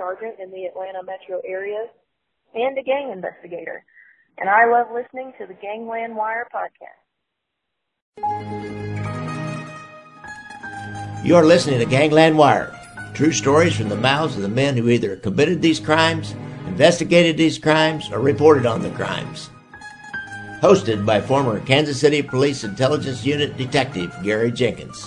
sergeant in the Atlanta metro area and a gang investigator. And I love listening to the Gangland Wire podcast. You're listening to Gangland Wire. True stories from the mouths of the men who either committed these crimes, investigated these crimes, or reported on the crimes. Hosted by former Kansas City Police Intelligence Unit Detective Gary Jenkins.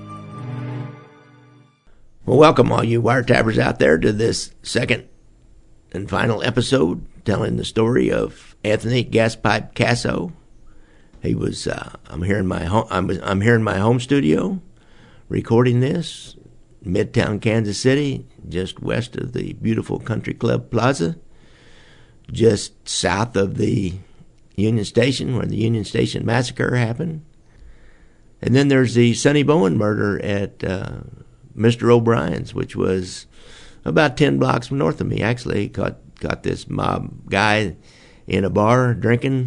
Well, welcome all you wiretappers out there to this second and final episode telling the story of Anthony Gaspipe Casso. He was I'm here in my home studio recording this, Midtown Kansas City, just west of the beautiful Country Club Plaza, just south of the Union Station where the Union Station massacre happened. And then there's the Sonny Bowen murder at Mr. O'Brien's, which was about 10 blocks north of me. Actually, caught this mob guy in a bar drinking,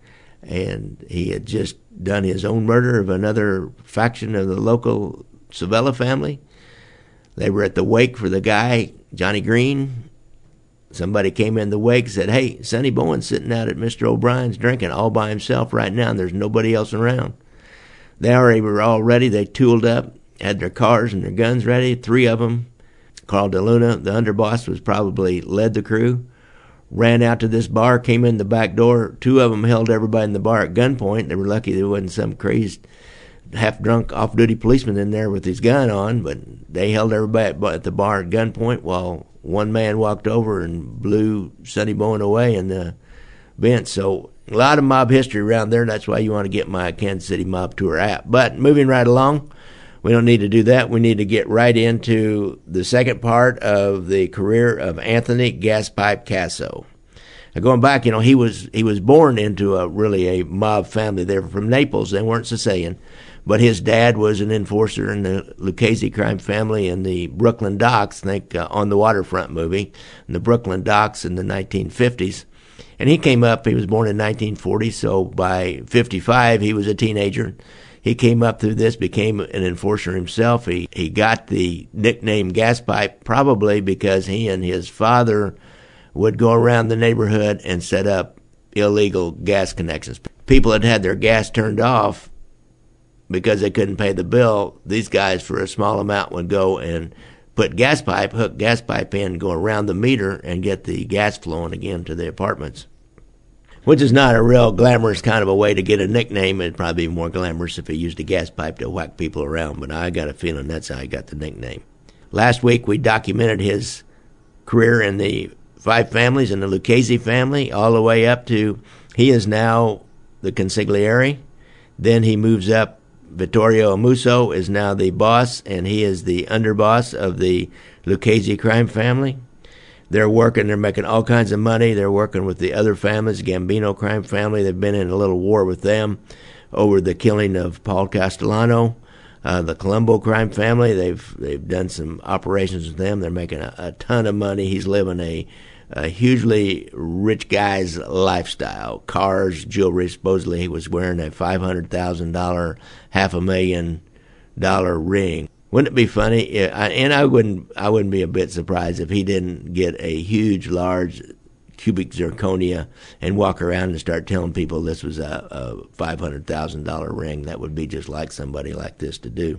and he had just done his own murder of another faction of the local Savella family. They were at the wake for the guy, Johnny Green. Somebody came in the wake and said, "Hey, Sonny Bowen's sitting out at Mr. O'Brien's drinking all by himself right now, and there's nobody else around." They were all ready. They tooled up, had their cars and their guns ready, 3 of them. Carl DeLuna, the underboss, was probably led the crew, ran out to this bar, came in the back door. 2 of them held everybody in the bar at gunpoint. They were lucky there wasn't some crazed, half-drunk, off-duty policeman in there with his gun on, but they held everybody at the bar at gunpoint while one man walked over and blew Sonny Bowen away in the bench. So a lot of mob history around there. That's why you want to get my Kansas City Mob Tour app. But moving right along, we don't need to do that. We need to get right into the second part of the career of Anthony Gaspipe Casso. Now, going back, he was born into a mob family. They were from Naples. They weren't Sicilian. But his dad was an enforcer in the Lucchese crime family in the Brooklyn Docks, On the Waterfront movie, in the Brooklyn Docks in the 1950s. And he came up, he was born in 1940, so by 55 he was a teenager. He came up through this, became an enforcer himself. He got the nickname Gaspipe probably because he and his father would go around the neighborhood and set up illegal gas connections. People had had their gas turned off because they couldn't pay the bill. These guys, for a small amount, would go and hook gas pipe in, go around the meter, and get the gas flowing again to the apartments. Which is not a real glamorous kind of a way to get a nickname. It'd probably be more glamorous if he used a gas pipe to whack people around, but I got a feeling that's how he got the nickname. Last week we documented his career in the 5 families in the Lucchese family, all the way up to, he is now the consigliere. Then he moves up. Vittorio Amuso is now the boss, and he is the underboss of the Lucchese crime family. They're making all kinds of money. They're working with the other families, Gambino crime family. They've been in a little war with them over the killing of Paul Castellano. The Colombo crime family, they've done some operations with them. They're making a ton of money. He's living a hugely rich guy's lifestyle. Cars, jewelry. Supposedly he was wearing a $500,000, $500,000 ring. Wouldn't it be funny? I wouldn't be a bit surprised if he didn't get a huge, large cubic zirconia and walk around and start telling people this was a $500,000 ring. That would be just like somebody like this to do.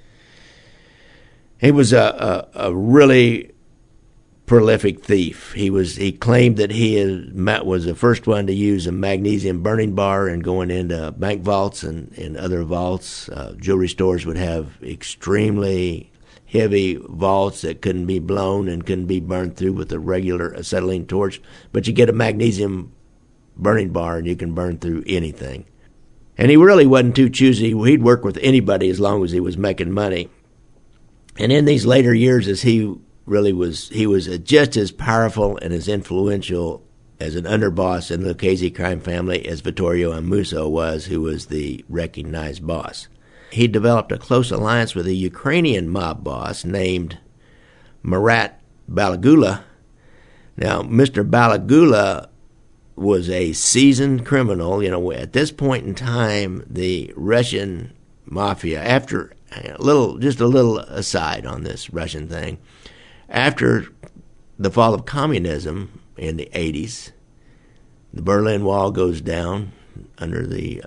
He was a really prolific thief. He claimed that he was the first one to use a magnesium burning bar and going into bank vaults and other vaults. Jewelry stores would have extremely heavy vaults that couldn't be blown and couldn't be burned through with a regular acetylene torch. But you get a magnesium burning bar and you can burn through anything. And he really wasn't too choosy. He'd work with anybody as long as he was making money. And in these later years, as he was just as powerful and as influential as an underboss in the Lucchese crime family as Vittorio Amuso was, who was the recognized boss. He developed a close alliance with a Ukrainian mob boss named Marat Balagula. Now, Mr. Balagula was a seasoned criminal. At this point in time, the Russian mafia, after just a little aside on this Russian thing, after the fall of communism in the 80s. The Berlin Wall goes down under the,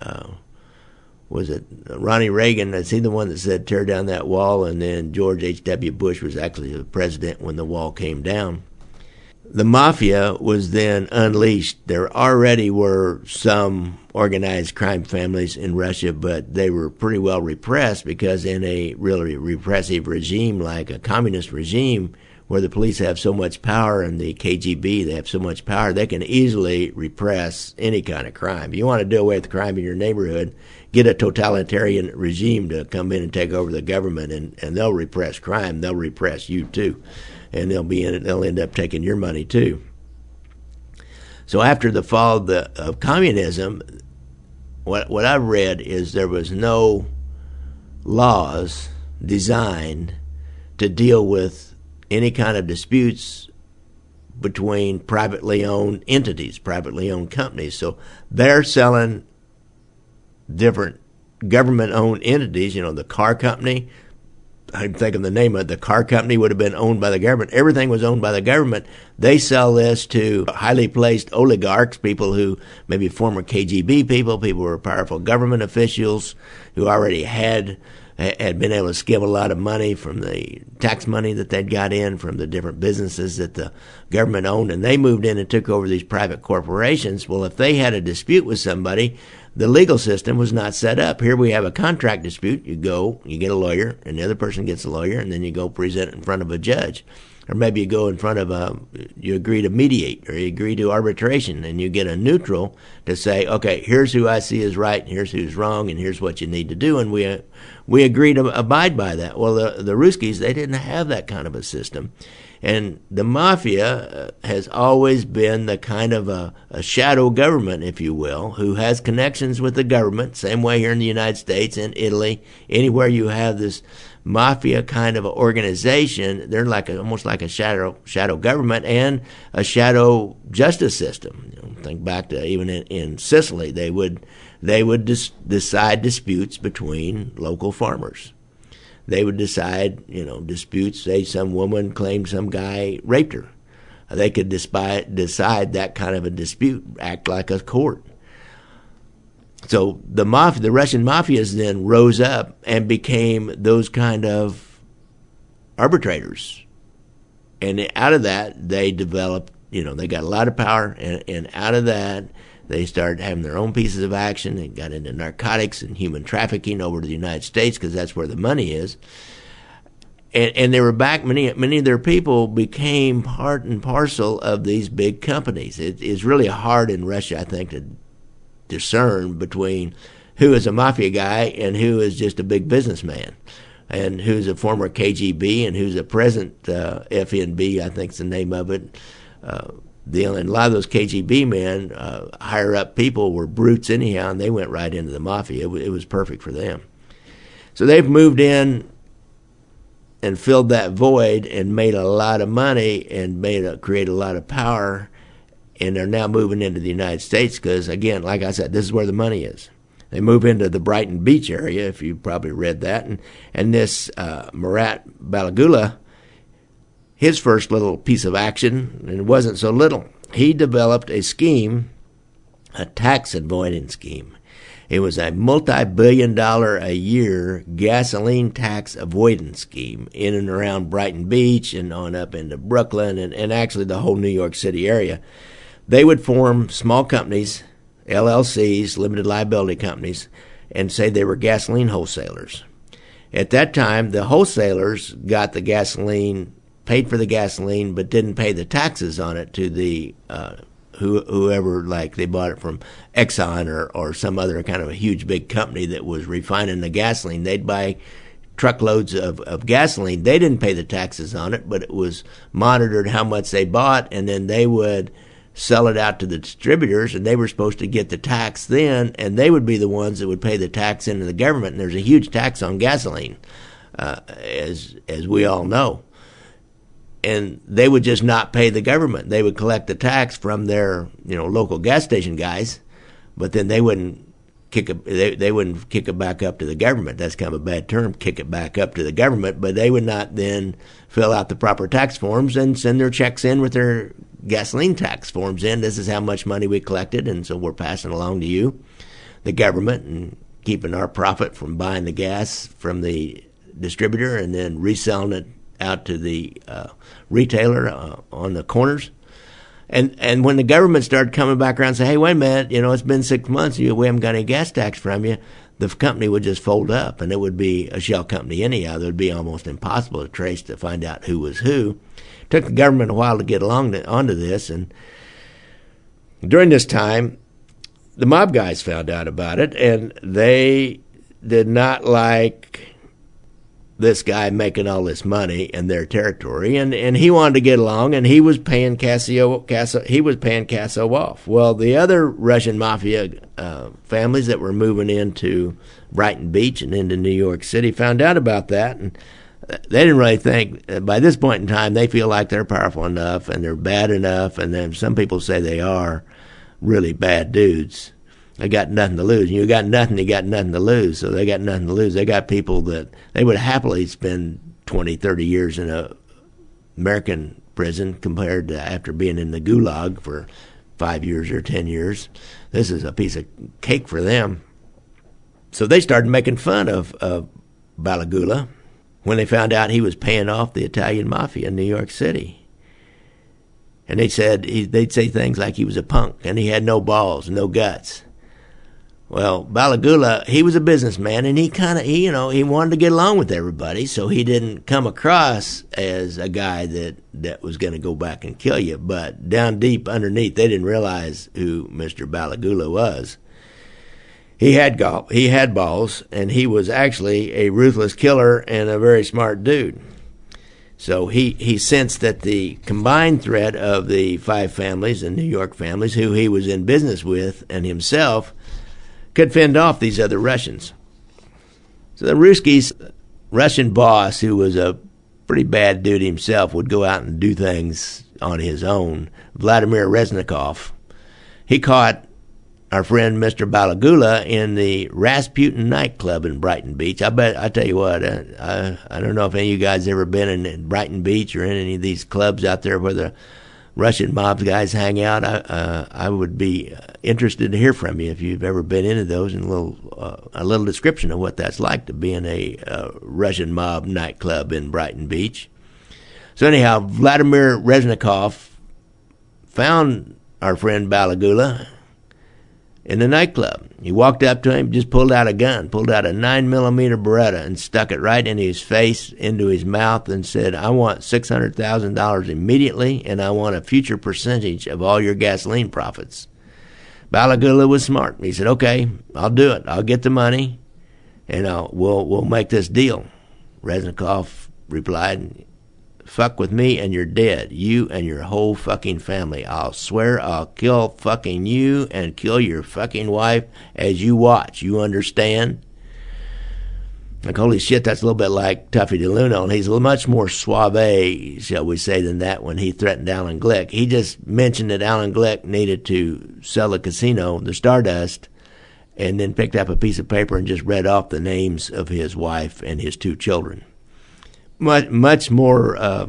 was it Ronnie Reagan? Is he the one that said tear down that wall? And then George H.W. Bush was actually the president when the wall came down. The mafia was then unleashed. There already were some organized crime families in Russia, but they were pretty well repressed because in a really repressive regime like a communist regime where the police have so much power and the KGB, they have so much power, they can easily repress any kind of crime. If you want to do away with crime in your neighborhood, get a totalitarian regime to come in and take over the government, and they'll repress crime. They'll repress you too. And they'll end up taking your money too. So after the fall of communism, what I've read is there was no laws designed to deal with any kind of disputes between privately owned entities, privately owned companies. So they're selling different government-owned entities, the car company. I'm thinking the name of it. The car company would have been owned by the government. Everything was owned by the government. They sell this to highly placed oligarchs, people who maybe former KGB people who were powerful government officials who already had been able to skim a lot of money from the tax money that they'd got in from the different businesses that the government owned, and they moved in and took over these private corporations. Well, if they had a dispute with somebody, the legal system was not set up. Here we have a contract dispute. You go, you get a lawyer, and the other person gets a lawyer, and then you go present it in front of a judge. Or maybe you go in front of you agree to mediate, or you agree to arbitration, and you get a neutral to say, okay, here's who I see is right, and here's who's wrong, and here's what you need to do, and we agree to abide by that. Well, the Ruskies, they didn't have that kind of a system. And the mafia has always been the kind of a shadow government, if you will, who has connections with the government, same way here in the United States, in Italy, anywhere you have this mafia kind of organization, they're almost like a shadow government and a shadow justice system. Think back to even in Sicily, they would decide disputes between local farmers. They would decide, disputes. Say some woman claimed some guy raped her. They could decide that kind of a dispute, act like a court. So the Russian mafias then rose up and became those kind of arbitrators. And out of that, they developed, they got a lot of power, and out of that, they started having their own pieces of action. They got into narcotics and human trafficking over to the United States because that's where the money is. And they were back. Many of their people became part and parcel of these big companies. It's really hard in Russia, I think, to discern between who is a mafia guy and who is just a big businessman, and who's a former KGB and who's a present FNB, I think's the name of it. And a lot of those KGB men, higher up people, were brutes anyhow, and they went right into the mafia. It was perfect for them. So they've moved in and filled that void and made a lot of money and created a lot of power, and they're now moving into the United States because, again, like I said, this is where the money is. They move into the Brighton Beach area, if you probably read that, and this Murat Balagula, his first little piece of action, and it wasn't so little, he developed a scheme, a tax avoidance scheme. It was a multi-billion-dollar-a-year gasoline tax avoidance scheme in and around Brighton Beach and on up into Brooklyn and actually the whole New York City area. They would form small companies, LLCs, limited liability companies, and say they were gasoline wholesalers. At that time, the wholesalers got the gasoline, paid for the gasoline, but didn't pay the taxes on it to the whoever, like they bought it from Exxon or some other kind of a huge big company that was refining the gasoline. They'd buy truckloads of gasoline. They didn't pay the taxes on it, but it was monitored how much they bought, and then they would sell it out to the distributors, and they were supposed to get the tax then, and they would be the ones that would pay the tax into the government. And there's a huge tax on gasoline, as we all know. And they would just not pay the government. They would collect the tax from their, local gas station guys, but then they wouldn't they wouldn't kick it back up to the government. That's kind of a bad term, kick it back up to the government, but they would not then fill out the proper tax forms and send their checks in with their gasoline tax forms in. This is how much money we collected, and so we're passing along to you, the government, and keeping our profit from buying the gas from the distributor and then reselling it out to the retailer on the corners. And when the government started coming back around and say, hey, wait a minute, it's been 6 months, we haven't got any gas tax from you, the company would just fold up, and it would be a shell company anyhow. It would be almost impossible to trace to find out who was who. It took the government a while to get onto this, and during this time, the mob guys found out about it, and they did not like this guy making all this money in their territory, and he wanted to get along, and he was paying Casso off. Well, the other Russian mafia families that were moving into Brighton Beach and into New York City found out about that, and they didn't really think, by this point in time, they feel like they're powerful enough and they're bad enough, and then some people say they are really bad dudes. They got nothing to lose. You got nothing to lose, so they got nothing to lose. They got people that they would happily spend 20, 30 years in a American prison compared to after being in the gulag for 5 years or 10 years. This is a piece of cake for them. So they started making fun of Balagula when they found out he was paying off the Italian mafia in New York City. And they'd say things like he was a punk and he had no balls, no guts. Well, Balagula, he was a businessman, and he wanted to get along with everybody, so he didn't come across as a guy that was going to go back and kill you. But down deep underneath, they didn't realize who Mr. Balagula was. He had balls, and he was actually a ruthless killer and a very smart dude. So he sensed that the combined threat of the 5 families, the New York families, who he was in business with, and himself, could fend off these other Russians. So the Ruski's Russian boss, who was a pretty bad dude himself, would go out and do things on his own. Vladimir Reznikov, he caught our friend Mr. Balagula in the Rasputin nightclub in Brighton Beach. I tell you what, I don't know if any of you guys ever been in Brighton Beach or in any of these clubs out there where the Russian mob guys hang out. I would be interested to hear from you if you've ever been into those, and a little description of what that's like to be in a Russian mob nightclub in Brighton Beach. So anyhow, Vladimir Reznikov found our friend Balagula in the nightclub. He walked up to him, just pulled out a gun, pulled out a 9mm Beretta and stuck it right into his face, into his mouth, and said, I want $600,000 immediately, and I want a future percentage of all your gasoline profits. Balagula was smart. He said, okay, I'll do it. I'll get the money, and we'll make this deal. Reznikov replied, fuck with me and you're dead. You and your whole fucking family. I'll swear I'll kill fucking you and kill your fucking wife as you watch. You understand? Like, holy shit, that's a little bit like Tuffy DeLuno, and he's much more suave, shall we say, than that when he threatened Alan Glick. He just mentioned that Alan Glick needed to sell the casino, the Stardust, and then picked up a piece of paper and just read off the names of his wife and his 2 children. Much more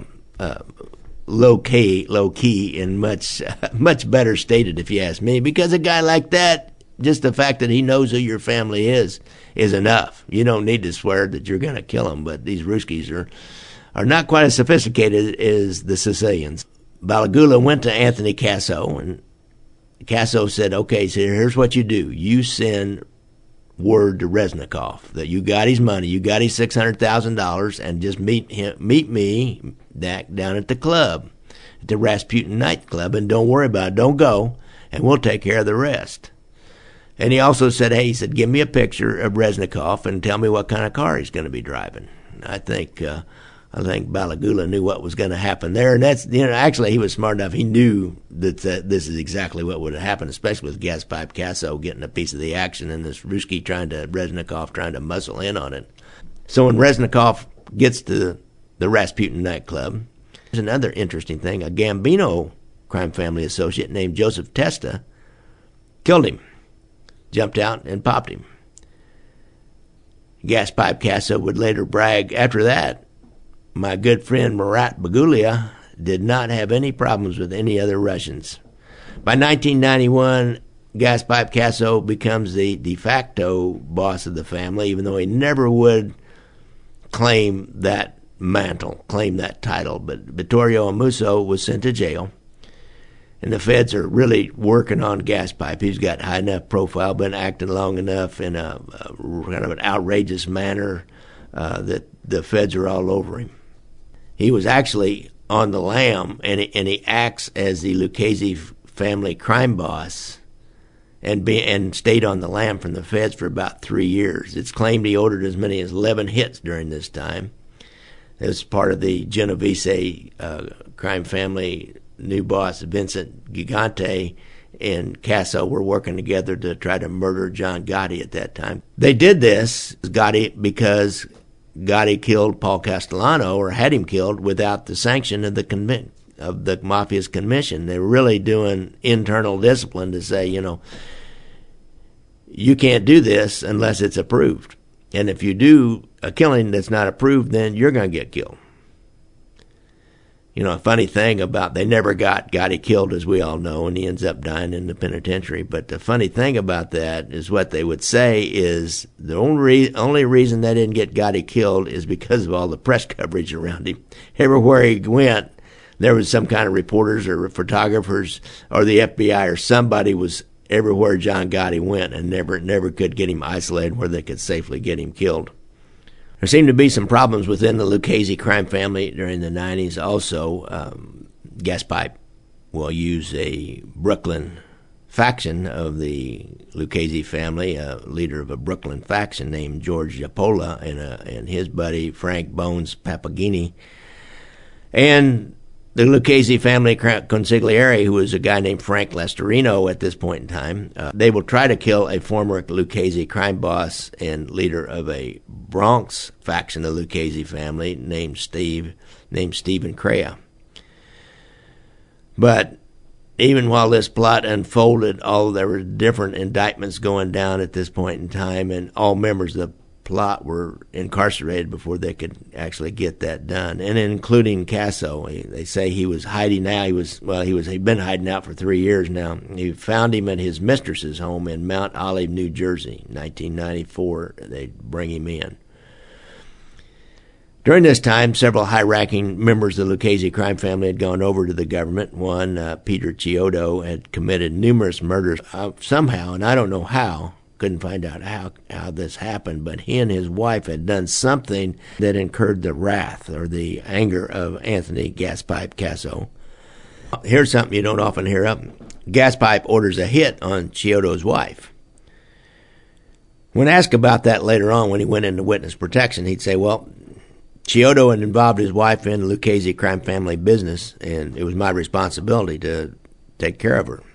low key, and much better stated, if you ask me. Because a guy like that, just the fact that he knows who your family is enough. You don't need to swear that you're going to kill him. But these Ruskies are not quite as sophisticated as the Sicilians. Balagula went to Anthony Casso, and Casso said, "Okay, so here's what you do: you send word to Reznikov that you got his money, you got his $600,000, and just meet me down at the club, at the Rasputin nightclub, and don't worry about it, don't go, and we'll take care of the rest." And he also said, hey, he said, give me a picture of Reznikov and tell me what kind of car he's going to be driving. I think Balagula knew what was going to happen there, and that's, actually he was smart enough. He knew that this is exactly what would have happened, especially with Gaspipe Casso getting a piece of the action and this Ruski Reznikov trying to muscle in on it. So when Reznikov gets to the Rasputin nightclub, there's another interesting thing. A Gambino crime family associate named Joseph Testa killed him. jumped out and popped him. Gaspipe Casso would later brag, after that, my good friend Marat Bagulia did not have any problems with any other Russians. By 1991, Gaspipe Casso becomes the de facto boss of the family, even though he never would claim that mantle, claim that title. But Vittorio Amuso was sent to jail, and the feds are really working on Gaspipe. He's got high enough profile, been acting long enough in a kind of an outrageous manner that the feds are all over him. He was actually on the lam, and he acts as the Lucchese family crime boss, and stayed on the lam from the feds for about 3 years. It's claimed he ordered as many as 11 hits during this time. It was part of the Genovese crime family. New boss Vincent Gigante and Casso were working together to try to murder John Gotti at that time. They did this, because Gotti killed Paul Castellano, or had him killed, without the sanction of the Mafia's commission. They were really doing internal discipline to say, you can't do this unless it's approved. And if you do a killing that's not approved, then you're going to get killed. A funny thing about, they never got Gotti killed, as we all know, and he ends up dying in the penitentiary. But the funny thing about that is what they would say is the only reason they didn't get Gotti killed is because of all the press coverage around him. Everywhere he went, there was some kind of reporters or photographers or the FBI or somebody was everywhere John Gotti went, and never could get him isolated where they could safely get him killed. There seemed to be some problems within the Lucchese crime family during the 90s also. Gaspipe will use a Brooklyn faction of the Lucchese family, a leader of a Brooklyn faction named George Yapola, and his buddy Frank Bones Papagini. And the Lucchese family consigliere, who was a guy named Frank Lestorino at this point in time, they will try to kill a former Lucchese crime boss and leader of a Bronx faction of the Lucchese family named Stephen Crea. But even while this plot unfolded, there were different indictments going down at this point in time, and all members of the plot were incarcerated before they could actually get that done, and including Casso. They say he was hiding out. He'd been hiding out for 3 years now. He found him at his mistress's home in Mount Olive, New Jersey, 1994. They'd bring him in. During this time, several high-ranking members of the Lucchese crime family had gone over to the government. One, Peter Chiodo, had committed numerous murders somehow, and I don't know how. Couldn't find out how this happened, but he and his wife had done something that incurred the wrath or the anger of Anthony Gaspipe Casso. Here's something you don't often hear of. Gaspipe orders a hit on Chiodo's wife. When asked about that later on when he went into witness protection, he'd say, well, Chiodo had involved his wife in the Lucchese crime family business, and it was my responsibility to take care of her.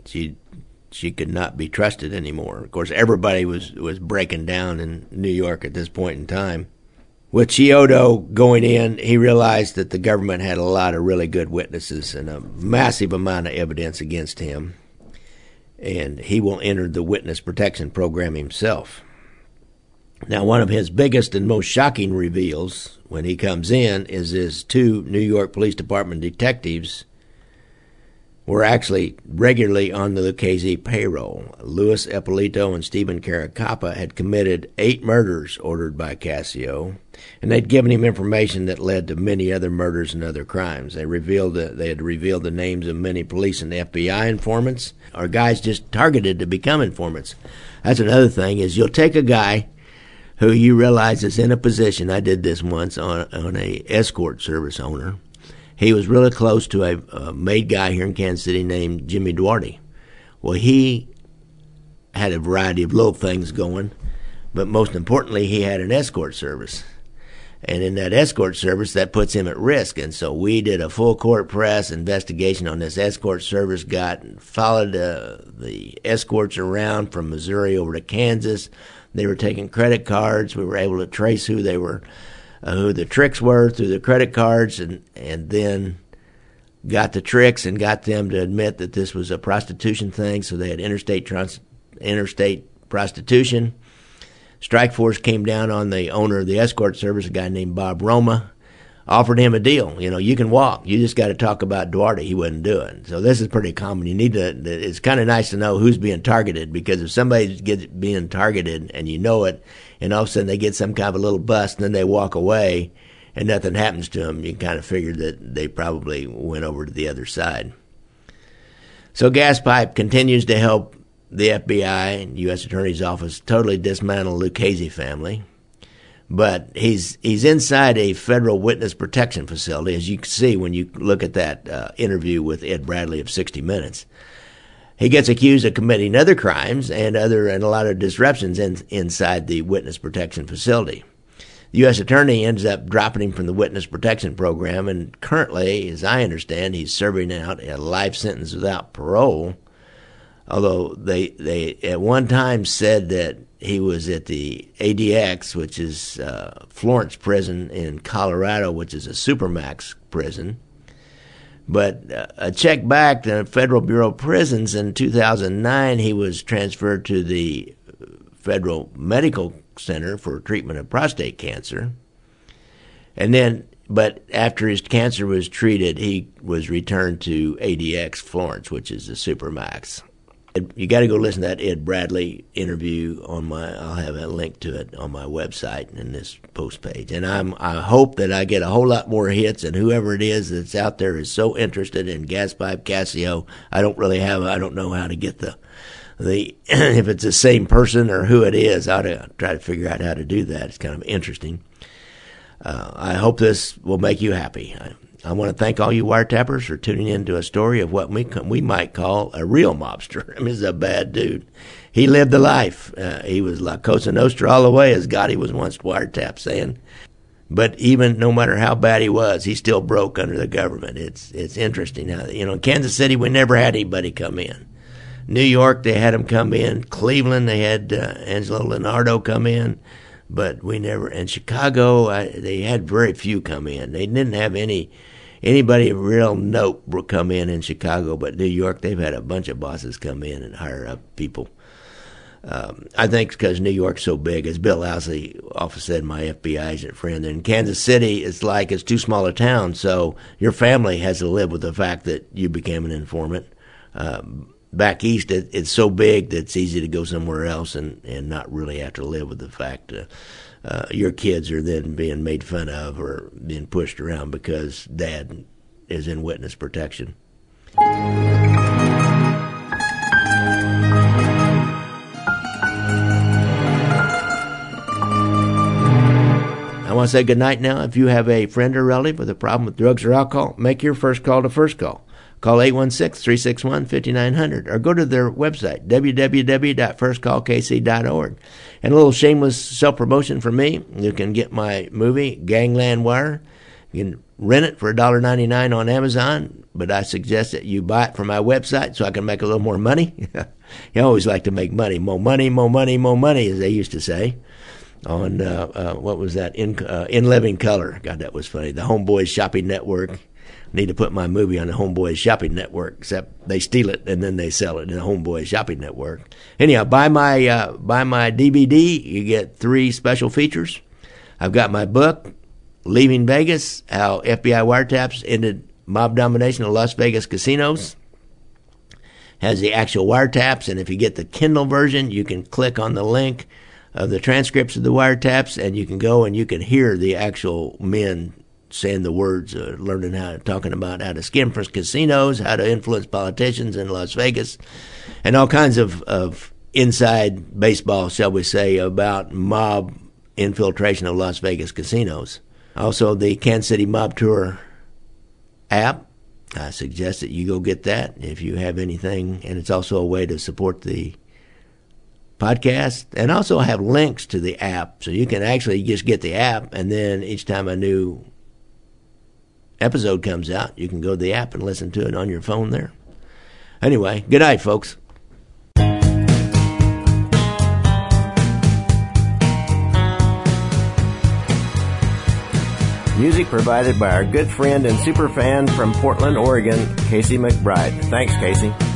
She could not be trusted anymore. Of course, everybody was breaking down in New York at this point in time. With Chiodo going in, he realized that the government had a lot of really good witnesses and a massive amount of evidence against him, and he will enter the witness protection program himself. Now, one of his biggest and most shocking reveals when he comes in is his 2 New York Police Department detectives were actually regularly on the Lucchese payroll. Louis Eppolito and Stephen Caracappa had committed 8 murders ordered by Casso, and they'd given him information that led to many other murders and other crimes. They had revealed the names of many police and FBI informants, or guys just targeted to become informants. That's another thing, is you'll take a guy who you realize is in a position, I did this once on a escort service owner. He was really close to a made guy here in Kansas City named Jimmy Duarte. Well, he had a variety of little things going, but most importantly, he had an escort service. And in that escort service, that puts him at risk. And so we did a full court press investigation on this escort service, followed the escorts around from Missouri over to Kansas. They were taking credit cards. We were able to trace who they were, who the tricks were through the credit cards, and then got the tricks and got them to admit that this was a prostitution thing. So they had interstate interstate prostitution. Strike Force came down on the owner of the escort service, a guy named Bob Roma, offered him a deal. You can walk. You just got to talk about Duarte. He wouldn't do it. So this is pretty common. It's kind of nice to know who's being targeted, because if somebody gets being targeted and you know it, and all of a sudden they get some kind of a little bust and then they walk away and nothing happens to them, you can kind of figure that they probably went over to the other side. So Gaspipe continues to help the FBI and U.S. Attorney's Office totally dismantle the Lucchese family. But he's inside a federal witness protection facility, as you can see when you look at that interview with Ed Bradley of 60 Minutes. He gets accused of committing other crimes and a lot of disruptions inside the witness protection facility. The U.S. Attorney ends up dropping him from the witness protection program, and currently, as I understand, he's serving out a life sentence without parole. Although they at one time said that he was at the ADX, which is Florence Prison in Colorado, which is a supermax prison. But a check back to the Federal Bureau of Prisons in 2009, he was transferred to the Federal Medical Center for treatment of prostate cancer. But after his cancer was treated, he was returned to ADX Florence, which is the supermax. You got to go listen to that Ed Bradley interview I'll have a link to it on my website in this post page. And I hope that I get a whole lot more hits, and whoever it is that's out there is so interested in Gaspipe Cassio. I don't know how to get the if it's the same person or who it is. I ought to try to figure out how to do that. It's kind of interesting. I hope this will make you happy. I want to thank all you wiretappers for tuning in to a story of what we might call a real mobster. I mean, he's a bad dude. He lived the life. He was La Cosa Nostra all the way, as Gotti was once wiretapped saying. But even no matter how bad he was, he still broke under the government. It's interesting. Now, in Kansas City, we never had anybody come in. New York, they had him come in. Cleveland, they had Angelo Leonardo come in. But we never, in Chicago, they had very few come in. They didn't have anybody of real note come in Chicago, but New York, they've had a bunch of bosses come in and hire up people. I think it's because New York's so big. As Bill Owsley often said, my FBI agent friend, in Kansas City, it's too small a town, so your family has to live with the fact that you became an informant. Back east, it's so big that it's easy to go somewhere else and not really have to live with the fact your kids are then being made fun of or being pushed around because dad is in witness protection. I want to say good night now. If you have a friend or relative with a problem with drugs or alcohol, make your first call to First Call. Call 816-361-5900 or go to their website, www.firstcallkc.org. And a little shameless self-promotion from me. You can get my movie, Gangland Wire. You can rent it for $1.99 on Amazon, but I suggest that you buy it from my website so I can make a little more money. You always like to make money. More money, more money, more money, as they used to say. On, what was that? In Living Color. God, that was funny. The Homeboys Shopping Network. Need to put my movie on the Homeboys Shopping Network, except they steal it and then they sell it in the Homeboys Shopping Network. Anyhow, buy my DVD. You get 3 special features. I've got my book, Leaving Vegas: How FBI Wiretaps Ended Mob Domination of Las Vegas Casinos. Has the actual wiretaps, and if you get the Kindle version, you can click on the link of the transcripts of the wiretaps, and you can go and you can hear the actual men saying the words, talking about how to skim from casinos, how to influence politicians in Las Vegas, and all kinds of inside baseball, shall we say, about mob infiltration of Las Vegas casinos. Also, the Kansas City Mob Tour app. I suggest that you go get that if you have anything, and it's also a way to support the podcast. And also I have links to the app, so you can actually just get the app, and then each time a new episode comes out, you can go to the app and listen to it on your phone there. Anyway, good night, folks. Music provided by our good friend and super fan from Portland, Oregon, Casey McBride. Thanks, Casey.